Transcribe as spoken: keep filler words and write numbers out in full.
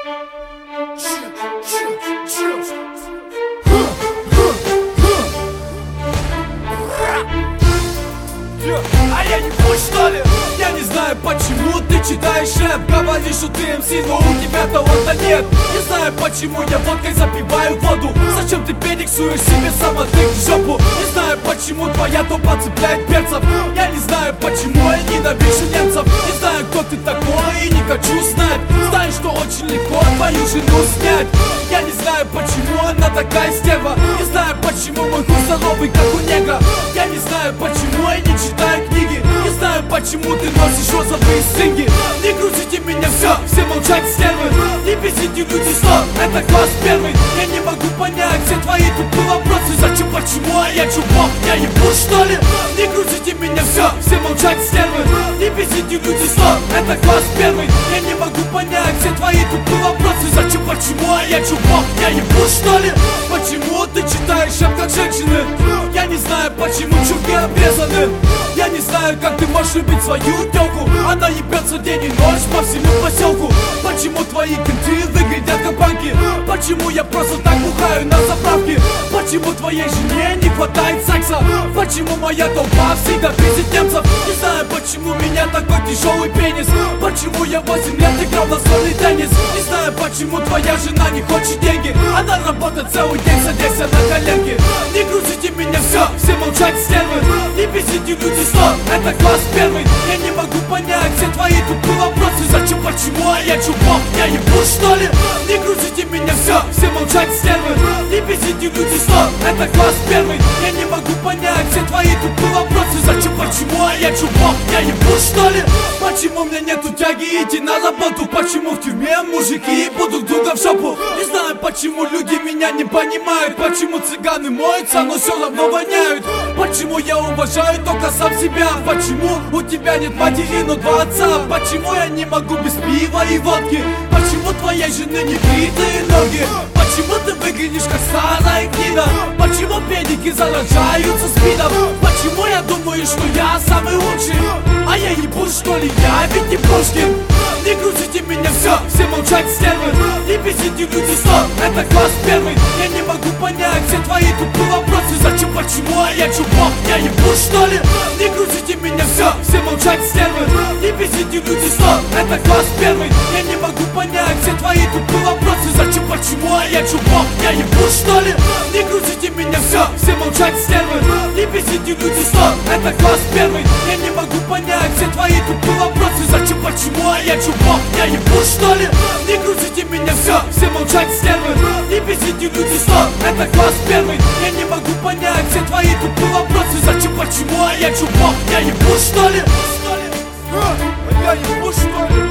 А я не пусть, что ли? Я не знаю, почему ты читаешь рэп. Говоришь, что ты эм си, но у тебя таланта нет. Не знаю, почему я водкой запиваю воду. Зачем ты перексуешь себе самотык в жопу? Не знаю, почему твоя тупа цепляет перцев. Я не знаю, почему я ненавижу немцев. Не знаю, кто ты такой и не хочу знать. Знаю, что очень легко твою жену снять. Я не знаю, почему она такая стерва. Не знаю, почему мой хуй здоровый, как у негра. Я не знаю, почему я не читаю книги. Не знаю, почему ты носишь розовые стринги. Не грузите меня, все, все молчать, стервы. Не бесите люди, стоп, это класс первый. Я не могу понять все твои тупые вопросы. Зачем, почему, а я чувак, я ебу, что ли? Не грузите меня, все, все молчать, стервы. Не бесите люди, стоп, это класс первый. Я не могу понять все твои тупые вопросы. Зачем, почему, а я чувак, я ебу, что ли? Почему ты читаешь рэп как женщины? Я не знаю, почему чурки обрезаны. Я не знаю, как ты можешь любить свою тёлку. Она ебется день и ночь по всему поселку. Почему твои кенты выглядят как банки? Почему я просто так бухаю на заправке? Почему твоей жене не хватает секса? Почему моя толпа всегда пиздит немцев? Не знаю, почему у меня такой тяжелый пенис. Почему я восемь лет играл в настольный теннис? Не знаю, почему твоя жена не хочет деньги. Она работает целый день, садясь на коленки. Не грузите меня, все, все молчать, стервы. Не бесите люди, стоп, это класс первый. Я не могу понять все твои тупые вопросы. Зачем, почему, а я чувак, я ебу, что ли? Не грузите меня, все, все молчать, стервы. Не бесите люди, стоп, это класс первый. Я не могу понять все твои тупые вопросы. Зачем, почему, а я чувак, я ебу, что ли? Почему у меня нету тяги идти на работу? Почему в тюрьме мужики будут друга в жопу? Не знаю, почему люди меня не понимают. Почему цыганы моются, но все равно воняют? Почему я уважаю только сам себя? Почему у тебя нет матери, но два отца? Почему я не могу без пива и водки? Почему твоей жены не бритые ноги? Почему ты выглядишь как старая гнида? Почему педики заражаются спидом? Почему я думаю, что я самый лучший? А я ебу, что ли, я ведь не Пушкин. Не грузите меня, все, все молчать, стервы. Не бесите люди, стоп, это класс первый. Я не могу понять все твои тупые вопросы. Зачем, почему, а я чувак, я ебу, что ли? Не грузите меня, все, все молчать, стервы. Не бесите люди, стоп, это класс первый. Я не могу понять все твои тупые вопросы. Зачем, почему, а я чувак, я ебу, что ли? Не грузите меня, все, все молчать, стервы. Не бесите люди, стоп, это класс первый. Я не могу понять все твои тупые вопросы. Зачем, почему, а я чувак, я ебу, что ли? Не грузите меня, все, все молчать, стервы. Не бесите люди, стоп, это класс первый. Я не могу понять все твои тупые вопросы. Зачем, почему, а я чувак, я ебу, что ли? А я ебу, что ли?